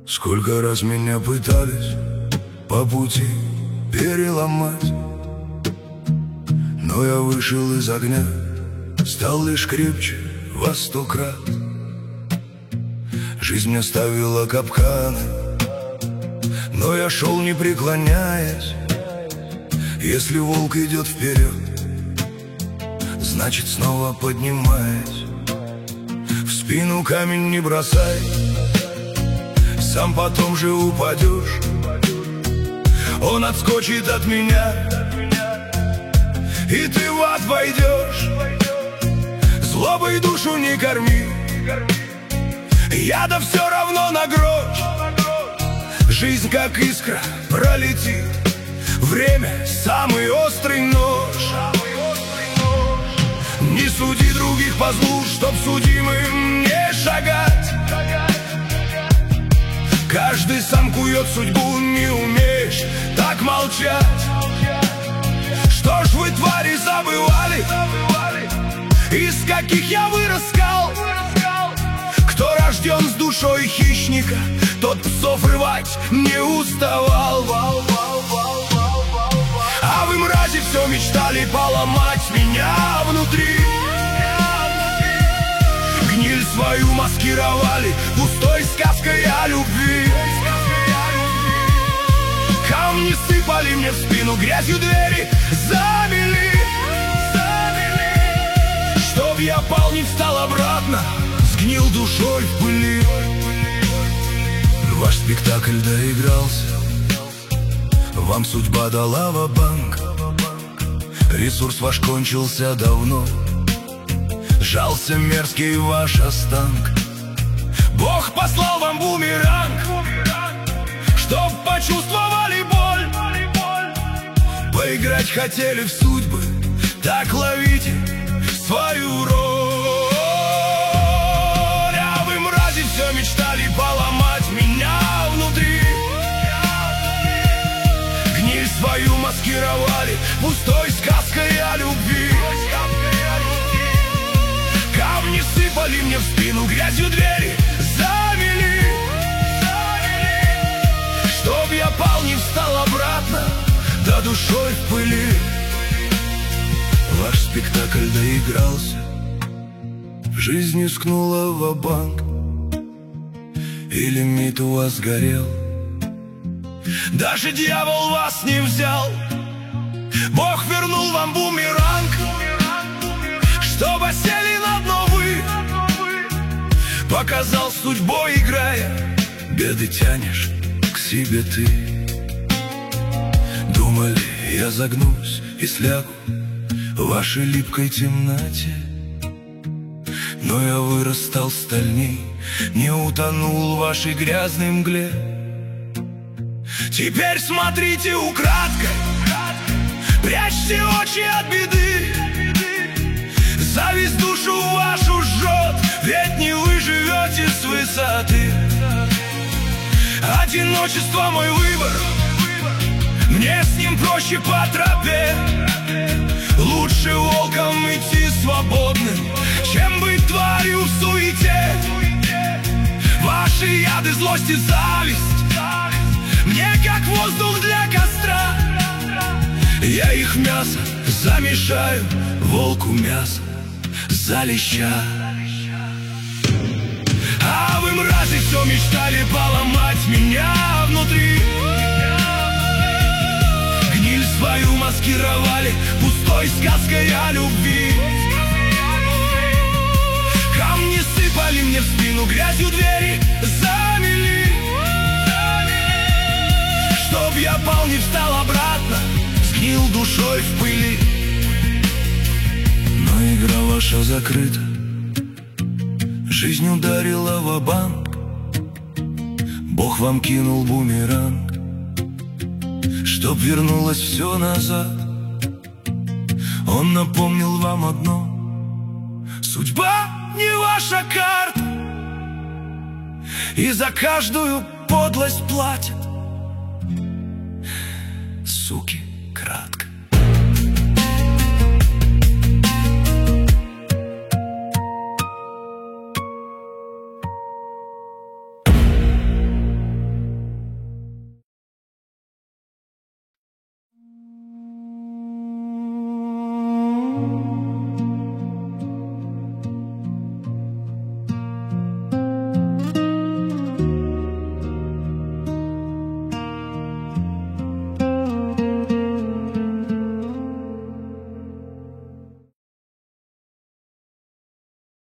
Сколько раз меня пытались по пути переломать, но я вышел из огня, стал лишь крепче во 100 крат. Жизнь мне ставила капканы, но я шел не преклоняясь. Если волк идет вперед, значит снова поднимаясь. В спину камень не бросай, сам потом же упадешь. Он отскочит от меня, и ты в ад войдешь. Злобой душу не корми, яда все равно на грош. Жизнь как искра пролетит, время самый острый нож. Не суди других по злу, чтоб судимым не шагать. Каждый сам кует судьбу, не умеешь так молчать. Что ж вы, твари, забывали, из каких я вырос скал? Кто рожден с душой хищника, тот псов рвать не уставал. А вы, мрази, все мечтали поломать меня внутри. Гниль свою маскировали пустой сказкой о любви. Камни сыпали мне в спину, грязью двери замели. Чтоб я пал, не встал обратно, сгнил душой в пыли. Ваш спектакль доигрался, вам судьба дала ва-банк. Ресурс ваш кончился давно, жался мерзкий ваш останк. Бог послал вам бумеранг, чтоб почувствовали боль. Поиграть хотели в судьбы, так ловите свою роль. А вы, мрази, все мечтали поломать меня внутри. Гниль свою маскировали пустой сказкой о любви. Камни сыпали мне в спину, грязью двери замели. Чтоб я пал, не встал обратно, да душой в пыли. Ваш спектакль доигрался, жизнь искнула ва-банк, и лимит у вас горел. Даже дьявол вас не взял, Бог вернул вам бумеранг, чтоб осели на дно вы. Показал судьбой играя, беды тянешь к себе ты. Думали, я загнусь и слягу в вашей липкой темноте, но я вырос, стал стальней, не утонул в вашей грязной мгле. Теперь смотрите украдкой, прячьте очи от беды. Зависть душу вашу жжет, ведь не вы живете с высоты. Одиночество мой выбор, мне с ним проще по тропе. Лучше волком идти свободным, чем быть тварью в суете. Ваши яды, злость и зависть мне как воздух для костра. Я их мясо замешаю, волку мясо за леща. А вы, мрази, все мечтали поломать меня внутри. Гниль свою маскировали пустой сказкой о любви. Камни сыпали мне в спину, грязью двери замели. Чтоб я пал, не встал обратно, сгнил душой в пыли. Но игра ваша закрыта, жизнь ударила ва-банк. Бог вам кинул бумеранг, чтоб вернулось все назад. Он напомнил вам одно: судьба не ваша карта, и за каждую подлость платят суки.